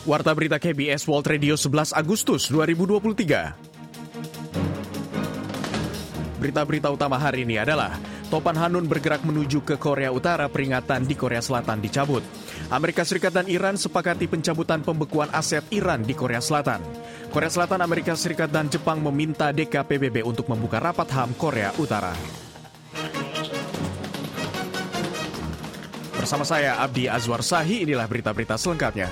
Warta Berita KBS World Radio 11 Agustus 2023. Berita-berita utama hari ini adalah Topan Hanun bergerak menuju ke Korea Utara, peringatan di Korea Selatan dicabut. Amerika Serikat dan Iran sepakati pencabutan pembekuan aset Iran di Korea Selatan. Korea Selatan, Amerika Serikat, dan Jepang meminta DKPBB untuk membuka rapat HAM Korea Utara. Bersama saya Abdi Azwar Sahi, inilah berita-berita selengkapnya.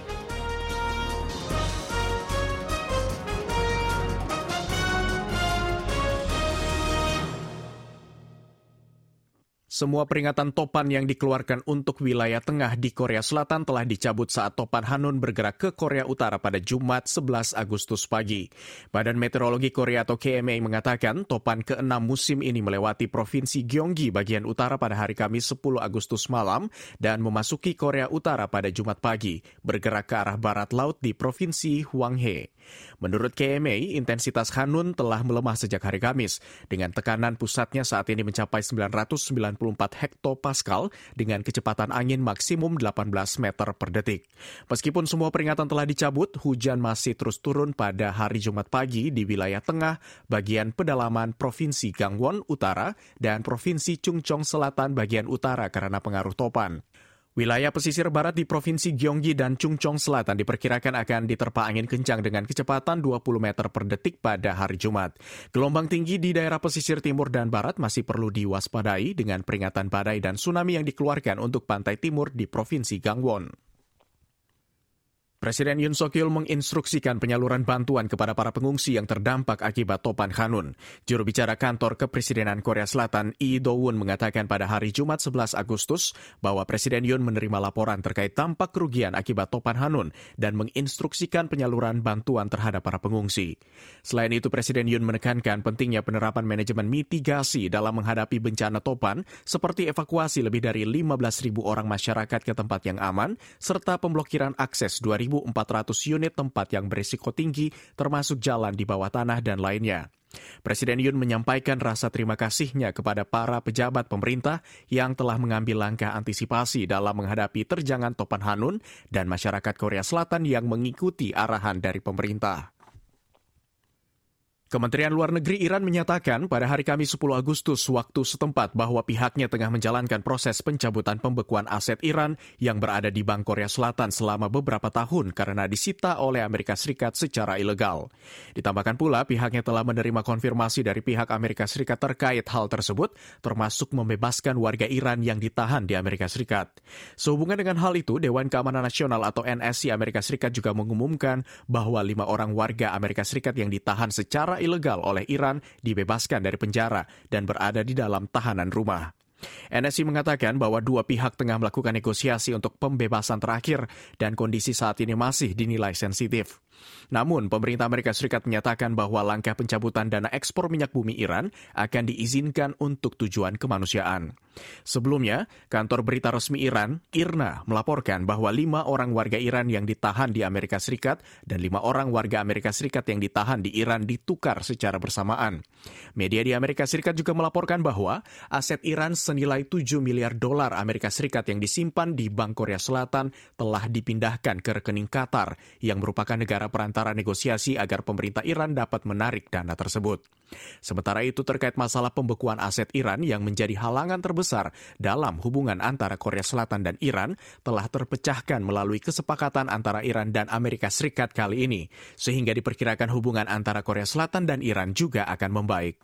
Semua peringatan Topan yang dikeluarkan untuk wilayah tengah di Korea Selatan telah dicabut saat Topan Hanun bergerak ke Korea Utara pada Jumat 11 Agustus pagi. Badan Meteorologi Korea atau KMA mengatakan Topan ke-6 musim ini melewati Provinsi Gyeonggi bagian utara pada hari Kamis 10 Agustus malam dan memasuki Korea Utara pada Jumat pagi, bergerak ke arah barat laut di Provinsi Hwanghae. Menurut KMA, intensitas Hanun telah melemah sejak hari Kamis, dengan tekanan pusatnya saat ini mencapai 994 hektopascal dengan kecepatan angin maksimum 18 meter per detik. Meskipun semua peringatan telah dicabut, hujan masih terus turun pada hari Jumat pagi di wilayah tengah, bagian pedalaman Provinsi Gangwon Utara, dan Provinsi Chungcheong Selatan bagian utara karena pengaruh Topan. Wilayah pesisir barat di Provinsi Gyeonggi dan Chungcheong Selatan diperkirakan akan diterpa angin kencang dengan kecepatan 20 meter per detik pada hari Jumat. Gelombang tinggi di daerah pesisir timur dan barat masih perlu diwaspadai dengan peringatan badai dan tsunami yang dikeluarkan untuk pantai timur di Provinsi Gangwon. Presiden Yoon Suk-yeol menginstruksikan penyaluran bantuan kepada para pengungsi yang terdampak akibat Topan Hanun. Juru bicara kantor Kepresidenan Korea Selatan, Lee Do-won, mengatakan pada hari Jumat 11 Agustus bahwa Presiden Yoon menerima laporan terkait dampak kerugian akibat Topan Hanun dan menginstruksikan penyaluran bantuan terhadap para pengungsi. Selain itu, Presiden Yoon menekankan pentingnya penerapan manajemen mitigasi dalam menghadapi bencana Topan, seperti evakuasi lebih dari 15.000 orang masyarakat ke tempat yang aman, serta pemblokiran akses 2.400 unit tempat yang berisiko tinggi, termasuk jalan di bawah tanah dan lainnya. Presiden Yoon menyampaikan rasa terima kasihnya kepada para pejabat pemerintah yang telah mengambil langkah antisipasi dalam menghadapi terjangan Topan Hanun dan masyarakat Korea Selatan yang mengikuti arahan dari pemerintah. Kementerian Luar Negeri Iran menyatakan pada hari Kamis 10 Agustus waktu setempat bahwa pihaknya tengah menjalankan proses pencabutan pembekuan aset Iran yang berada di Bank Korea Selatan selama beberapa tahun karena disita oleh Amerika Serikat secara ilegal. Ditambahkan pula pihaknya telah menerima konfirmasi dari pihak Amerika Serikat terkait hal tersebut, termasuk membebaskan warga Iran yang ditahan di Amerika Serikat. Sehubungan dengan hal itu, Dewan Keamanan Nasional atau NSC Amerika Serikat juga mengumumkan bahwa 5 orang warga Amerika Serikat yang ditahan secara ilegal oleh Iran dibebaskan dari penjara dan berada di dalam tahanan rumah. NSC mengatakan bahwa dua pihak tengah melakukan negosiasi untuk pembebasan terakhir dan kondisi saat ini masih dinilai sensitif. Namun, pemerintah Amerika Serikat menyatakan bahwa langkah pencabutan dana ekspor minyak bumi Iran akan diizinkan untuk tujuan kemanusiaan. Sebelumnya, kantor berita resmi Iran, IRNA, melaporkan bahwa 5 orang warga Iran yang ditahan di Amerika Serikat dan 5 orang warga Amerika Serikat yang ditahan di Iran ditukar secara bersamaan. Media di Amerika Serikat juga melaporkan bahwa aset Iran senilai 7 miliar dolar Amerika Serikat yang disimpan di Bank Korea Selatan telah dipindahkan ke rekening Qatar yang merupakan negara perantara negosiasi agar pemerintah Iran dapat menarik dana tersebut. Sementara itu terkait masalah pembekuan aset Iran yang menjadi halangan terbesar dalam hubungan antara Korea Selatan dan Iran telah terpecahkan melalui kesepakatan antara Iran dan Amerika Serikat kali ini, sehingga diperkirakan hubungan antara Korea Selatan dan Iran juga akan membaik.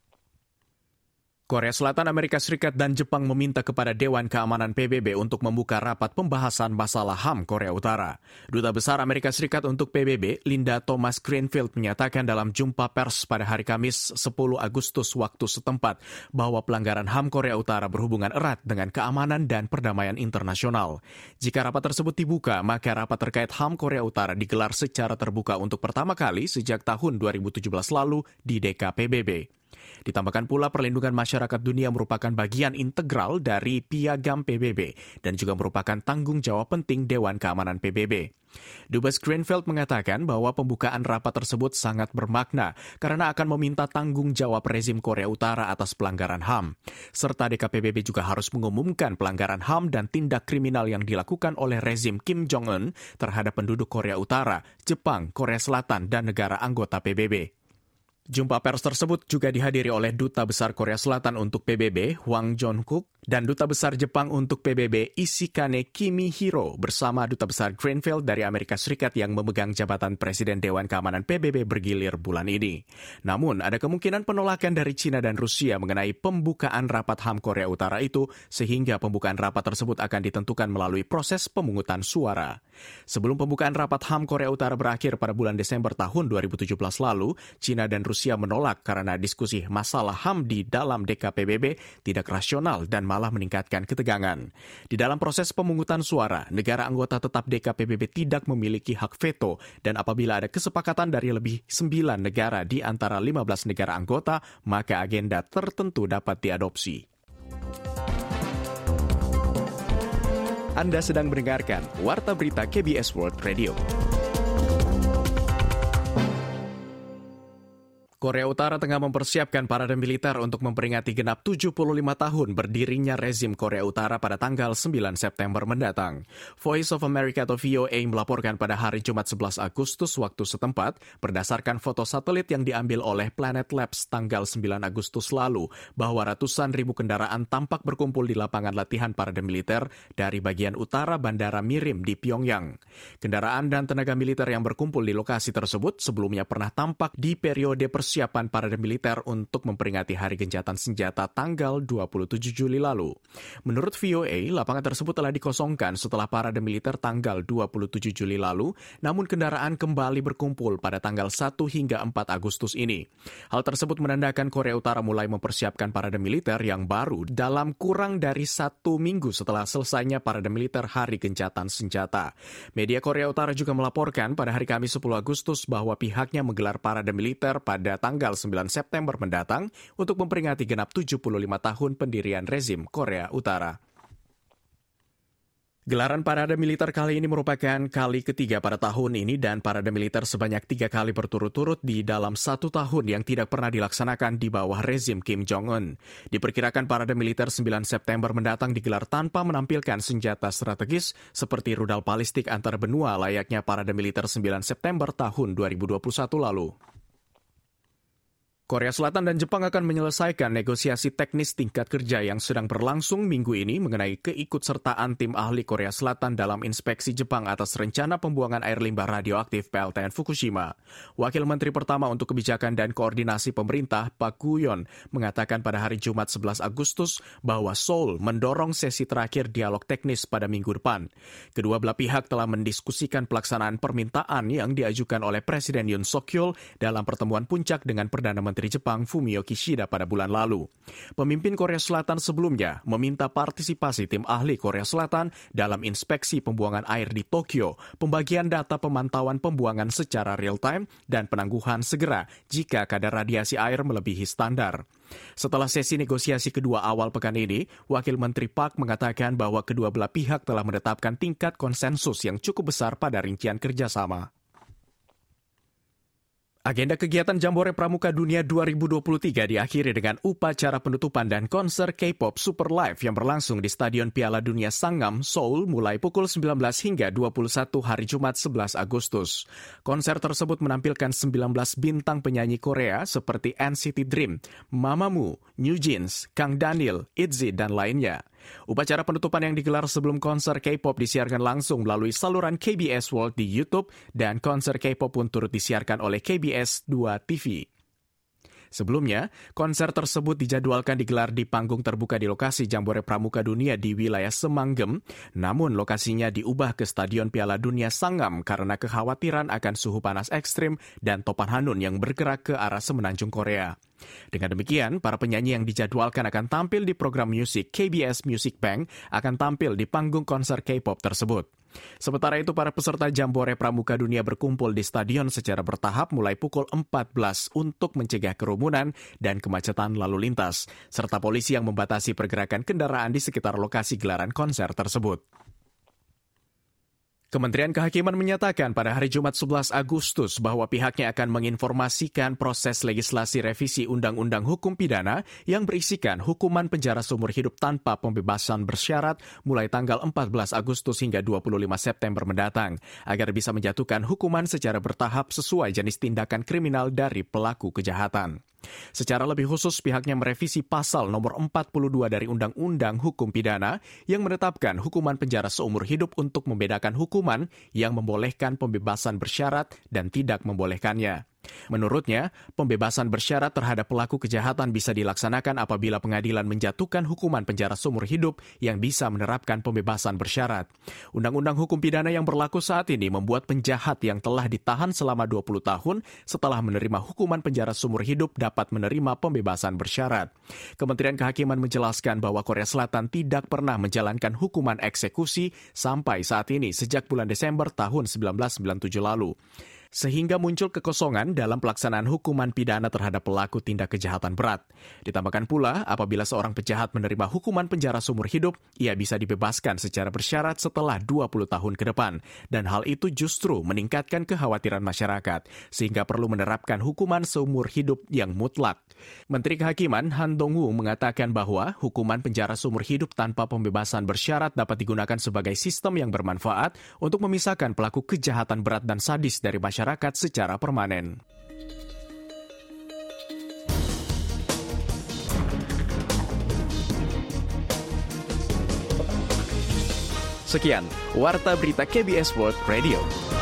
Korea Selatan, Amerika Serikat, dan Jepang meminta kepada Dewan Keamanan PBB untuk membuka rapat pembahasan masalah HAM Korea Utara. Duta Besar Amerika Serikat untuk PBB, Linda Thomas-Greenfield, menyatakan dalam jumpa pers pada hari Kamis 10 Agustus waktu setempat bahwa pelanggaran HAM Korea Utara berhubungan erat dengan keamanan dan perdamaian internasional. Jika rapat tersebut dibuka, maka rapat terkait HAM Korea Utara digelar secara terbuka untuk pertama kali sejak tahun 2017 lalu di DKPBB. Ditambahkan pula perlindungan masyarakat dunia merupakan bagian integral dari piagam PBB dan juga merupakan tanggung jawab penting Dewan Keamanan PBB. Dubes Greenfield mengatakan bahwa pembukaan rapat tersebut sangat bermakna karena akan meminta tanggung jawab rezim Korea Utara atas pelanggaran HAM. Serta DKPBB juga harus mengumumkan pelanggaran HAM dan tindak kriminal yang dilakukan oleh rezim Kim Jong-un terhadap penduduk Korea Utara, Jepang, Korea Selatan, dan negara anggota PBB. Jumpa pers tersebut juga dihadiri oleh Duta Besar Korea Selatan untuk PBB, Hwang Jong-kook, dan Duta Besar Jepang untuk PBB, Ishikane Kimihiro, bersama Duta Besar Greenfield dari Amerika Serikat yang memegang jabatan Presiden Dewan Keamanan PBB bergilir bulan ini. Namun, ada kemungkinan penolakan dari China dan Rusia mengenai pembukaan rapat HAM Korea Utara itu, sehingga pembukaan rapat tersebut akan ditentukan melalui proses pemungutan suara. Sebelum pembukaan rapat HAM Korea Utara berakhir pada bulan Desember tahun 2017 lalu, China dan Rusia menolak karena diskusi masalah HAM di dalam DKPBB tidak rasional dan malah meningkatkan ketegangan. Di dalam proses pemungutan suara, negara anggota tetap DKPBB tidak memiliki hak veto dan apabila ada kesepakatan dari lebih 9 negara di antara 15 negara anggota, maka agenda tertentu dapat diadopsi. Anda sedang mendengarkan Warta Berita KBS World Radio. Korea Utara tengah mempersiapkan parade militer untuk memperingati genap 75 tahun berdirinya rezim Korea Utara pada tanggal 9 September mendatang. Voice of America atau VOA melaporkan pada hari Jumat 11 Agustus waktu setempat berdasarkan foto satelit yang diambil oleh Planet Labs tanggal 9 Agustus lalu bahwa ratusan ribu kendaraan tampak berkumpul di lapangan latihan parade militer dari bagian utara Bandara Mirim di Pyongyang. Kendaraan dan tenaga militer yang berkumpul di lokasi tersebut sebelumnya pernah tampak di periode persiapan parade militer untuk memperingati Hari Gencatan Senjata tanggal 27 Juli lalu. Menurut VOA, lapangan tersebut telah dikosongkan setelah parade militer tanggal 27 Juli lalu, namun kendaraan kembali berkumpul pada tanggal 1 hingga 4 Agustus ini. Hal tersebut menandakan Korea Utara mulai mempersiapkan parade militer yang baru dalam kurang dari 1 minggu setelah selesainya parade militer Hari Gencatan Senjata. Media Korea Utara juga melaporkan pada hari Kamis 10 Agustus bahwa pihaknya menggelar parade militer pada tanggal 9 September mendatang untuk memperingati genap 75 tahun pendirian rezim Korea Utara. Gelaran parade militer kali ini merupakan kali ketiga pada tahun ini dan parade militer sebanyak 3 kali berturut-turut di dalam 1 tahun yang tidak pernah dilaksanakan di bawah rezim Kim Jong-un. Diperkirakan parade militer 9 September mendatang digelar tanpa menampilkan senjata strategis seperti rudal balistik antar benua layaknya parade militer 9 September tahun 2021 lalu. Korea Selatan dan Jepang akan menyelesaikan negosiasi teknis tingkat kerja yang sedang berlangsung minggu ini mengenai keikutsertaan tim ahli Korea Selatan dalam inspeksi Jepang atas rencana pembuangan air limbah radioaktif PLTN Fukushima. Wakil Menteri Pertama untuk Kebijakan dan Koordinasi Pemerintah, Pak Guyon, mengatakan pada hari Jumat 11 Agustus bahwa Seoul mendorong sesi terakhir dialog teknis pada minggu depan. Kedua belah pihak telah mendiskusikan pelaksanaan permintaan yang diajukan oleh Presiden Yoon Suk-yeol dalam pertemuan puncak dengan Perdana Menteri Jepang Fumio Kishida pada bulan lalu. Pemimpin Korea Selatan sebelumnya meminta partisipasi tim ahli Korea Selatan dalam inspeksi pembuangan air di Tokyo, pembagian data pemantauan pembuangan secara real-time, dan penangguhan segera jika kadar radiasi air melebihi standar. Setelah sesi negosiasi kedua awal pekan ini, Wakil Menteri Park mengatakan bahwa kedua belah pihak telah menetapkan tingkat konsensus yang cukup besar pada rincian kerjasama. Agenda kegiatan Jambore Pramuka Dunia 2023 diakhiri dengan upacara penutupan dan konser K-pop Super Live yang berlangsung di Stadion Piala Dunia Sangam, Seoul mulai pukul 19 hingga 21 hari Jumat 11 Agustus. Konser tersebut menampilkan 19 bintang penyanyi Korea seperti NCT Dream, Mamamoo, New Jeans, Kang Daniel, ITZY, dan lainnya. Upacara penutupan yang digelar sebelum konser K-pop disiarkan langsung melalui saluran KBS World di YouTube dan konser K-pop pun turut disiarkan oleh KBS 2 TV. Sebelumnya, konser tersebut dijadwalkan digelar di panggung terbuka di lokasi Jambore Pramuka Dunia di wilayah Semanggem, namun lokasinya diubah ke Stadion Piala Dunia Sangam karena kekhawatiran akan suhu panas ekstrim dan topan Hanun yang bergerak ke arah semenanjung Korea. Dengan demikian, para penyanyi yang dijadwalkan akan tampil di program musik KBS Music Bank akan tampil di panggung konser K-pop tersebut. Sementara itu, para peserta Jambore Pramuka Dunia berkumpul di stadion secara bertahap mulai pukul 14 untuk mencegah kerumunan dan kemacetan lalu lintas, serta polisi yang membatasi pergerakan kendaraan di sekitar lokasi gelaran konser tersebut. Kementerian Kehakiman menyatakan pada hari Jumat 11 Agustus bahwa pihaknya akan menginformasikan proses legislasi revisi Undang-Undang Hukum Pidana yang berisikan hukuman penjara seumur hidup tanpa pembebasan bersyarat mulai tanggal 14 Agustus hingga 25 September mendatang, agar bisa menjatuhkan hukuman secara bertahap sesuai jenis tindakan kriminal dari pelaku kejahatan. Secara lebih khusus, pihaknya merevisi pasal nomor 42 dari Undang-Undang Hukum Pidana yang menetapkan hukuman penjara seumur hidup untuk membedakan hukuman yang membolehkan pembebasan bersyarat dan tidak membolehkannya. Menurutnya, pembebasan bersyarat terhadap pelaku kejahatan bisa dilaksanakan apabila pengadilan menjatuhkan hukuman penjara seumur hidup yang bisa menerapkan pembebasan bersyarat. Undang-Undang Hukum Pidana yang berlaku saat ini membuat penjahat yang telah ditahan selama 20 tahun setelah menerima hukuman penjara seumur hidup dapat menerima pembebasan bersyarat. Kementerian Kehakiman menjelaskan bahwa Korea Selatan tidak pernah menjalankan hukuman eksekusi sampai saat ini sejak bulan Desember tahun 1997 lalu. Sehingga muncul kekosongan dalam pelaksanaan hukuman pidana terhadap pelaku tindak kejahatan berat. Ditambahkan pula, apabila seorang penjahat menerima hukuman penjara seumur hidup, ia bisa dibebaskan secara bersyarat setelah 20 tahun ke depan. Dan hal itu justru meningkatkan kekhawatiran masyarakat, sehingga perlu menerapkan hukuman seumur hidup yang mutlak. Menteri Kehakiman Han Dong-woo mengatakan bahwa hukuman penjara seumur hidup tanpa pembebasan bersyarat dapat digunakan sebagai sistem yang bermanfaat untuk memisahkan pelaku kejahatan berat dan sadis dari masyarakat secara permanen. Sekian, Warta Berita KBS World Radio.